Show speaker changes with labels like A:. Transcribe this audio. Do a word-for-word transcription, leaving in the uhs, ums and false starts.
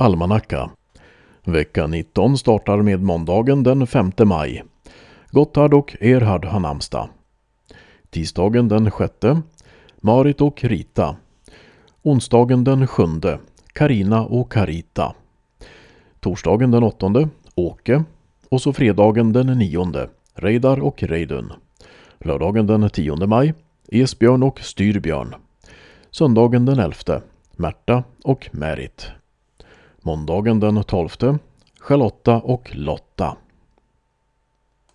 A: Almanacka. Vecka nitton startar med måndagen den femte maj. Gotthard och Erhard har namnsdag. Tisdagen den sjätte. Marit och Rita. Onsdagen den sjunde. Karina och Karita. Torsdagen den åttonde. Åke. Och så fredagen den nionde. Reidar och Reidun. Lördagen den tionde maj. Esbjörn och Styrbjörn. Söndagen den elfte. Märta och Märit. Måndagen den tolfte. Charlotta och Lotta.